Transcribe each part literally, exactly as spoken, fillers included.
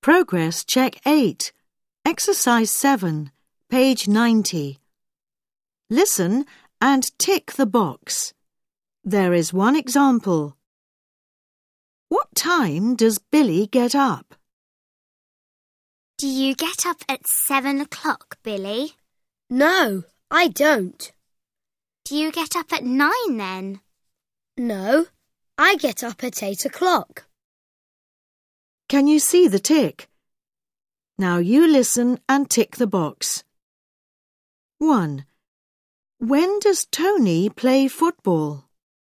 Progress Check eight. Exercise seven, page ninety. Listen and tick the box. There is one example. What time does Billy get up? Do you get up at seven o'clock, Billy? No, I don't. Do you get up at nine then? No, I get up at eight o'clock. Can you see the tick? Now you listen and tick the box. one. When does Tony play football?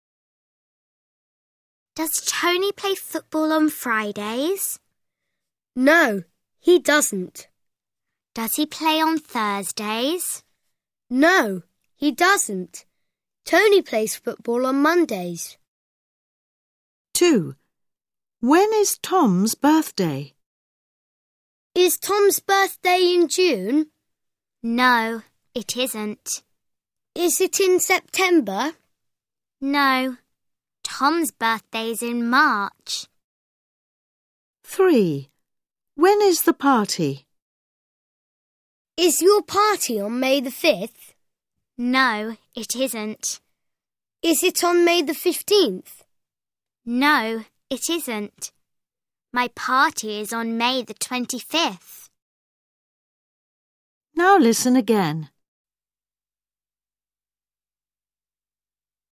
Does Tony play football on Fridays? No, he doesn't. Does he play on Thursdays? No, he doesn't. Tony plays football on Mondays. two. When is Tom's birthday? Is Tom's birthday in June? No, it isn't. Is it in September? No, Tom's birthday's in March. three. When is the party? Is your party on May the fifth? No, it isn't. Is it on May the fifteenth? No, it isn't. My party is on May the twenty-fifth. Now listen again.